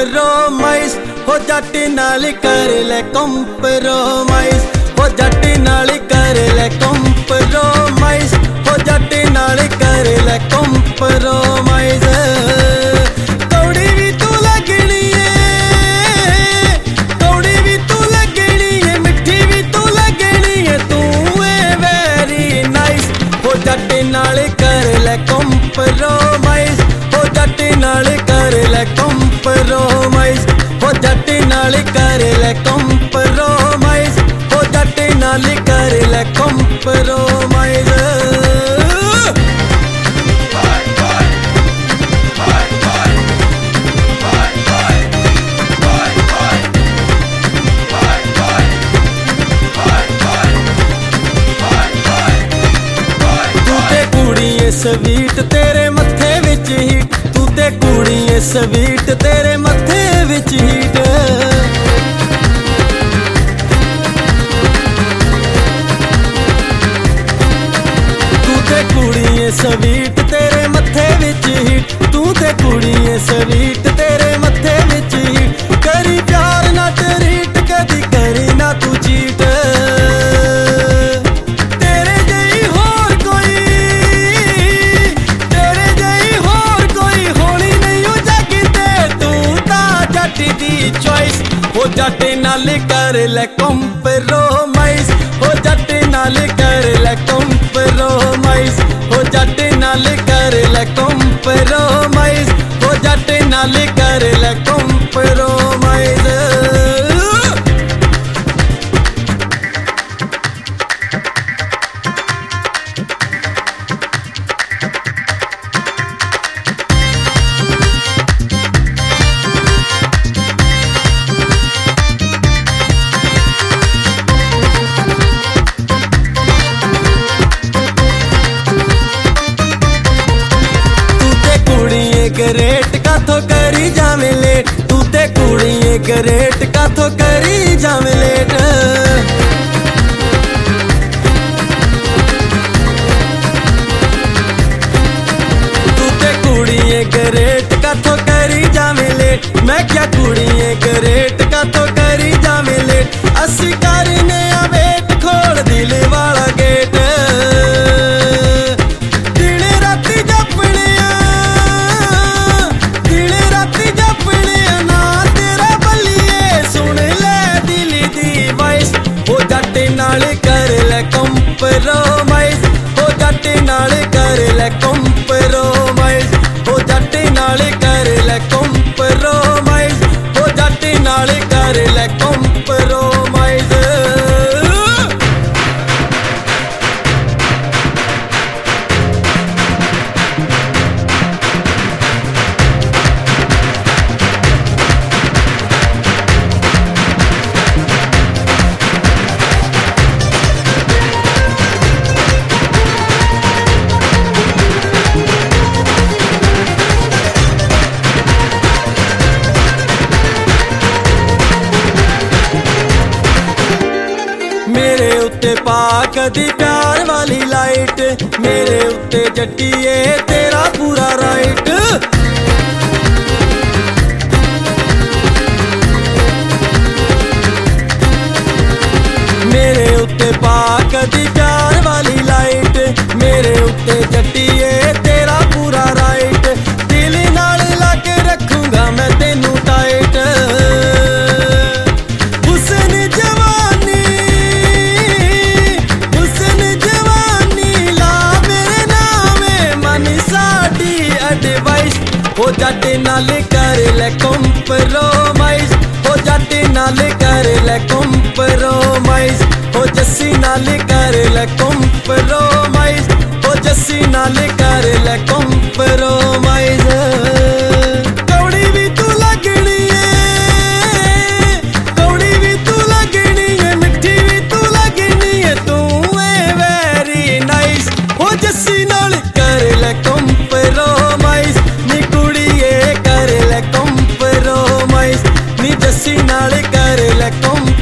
Compromise हो जट नाल कर ले कंप्रोमाइज हो जट नाल कर ले कंप्रोमाइज हो जट नाल कर ले कंप्रोमाइज। कौड़ी भी तू लगनी है, कौड़ी भी तू लगनी है, मिठी भी तू लगनी है, तू है वेरी नाइस हो जट नाल कर ले कंप्रोमाइज हो जट नाल कर ले कंप्रोमाइज हो जट नाल कर ले कंप्रोमाइज हो जट नाल कर ले कंप्रोमाइज। स्वीट तेरे मत्थे विच हीट तू ते कुड़ी ए स्वीट तेरे मत्थे विच हीट। तू ते कुड़ी ए स्वीट तेरे मत्थे विच हीट तू ते कुड़ी ए स्वीट तेरे मत्थे विच हीट। करी प्यार ना टरीट कदी करी ना तू चीट। हो जट नाल कर ले कंप्रोमाइज हो जट नाल कर ले कंप्रोमाइज हो जट नाल कर ले कंप्रोमाइज हो जट नाल कर ले कंप्रोमाइज। ग्रेट काथो करी जावे लेट तू ते कुड़ी ग्रेट काथो करी जावे लेट। तू ते कुड़ी ग्रेट काथो करी जावे लेट मैं क्या कुड़ी ग्रेट काथो करी जावे लेट। असी करने आ वेट खोल दिल वाला गेट। नाल कर ले कंप्रोमाइज हो जट नाल कर ले कंप्रोमाइज हो जट नाल कर ले कंप्रोमाइज हो जट नाल कर ले कंप्रोमाइज। मेरे उत्ते पा कदी प्यार वाली लाइट मेरे उत्ते जट्टिए तेरा पूरा राइट। मेरे उत्ते पा कदी प्यार वाली लाइट मेरे उत्ते जट्टिए तेरा पूरा राइट। दिल नाल लग रखूंगा मैं तेनू टाइट। हो जट नाल कर ले कंप्रोमाइज हो जट नाल कर ले कंप्रोमाइज हो जस्सी नाल कर ले कंप्रोमाइज हो जस्सी नाल कर ले कंप्रोमाइज। कौड़ी भी तू लगनी है, कौड़ी भी तू लगनी है, मिठी भी तू लगनी है, तू है वेरी नाइस हो जस्सी नाल कर ले कंप्रोमाइज। कर ले कंप्रोमाइज नी जस्सी नाल कर ले कंप्रोमाइज।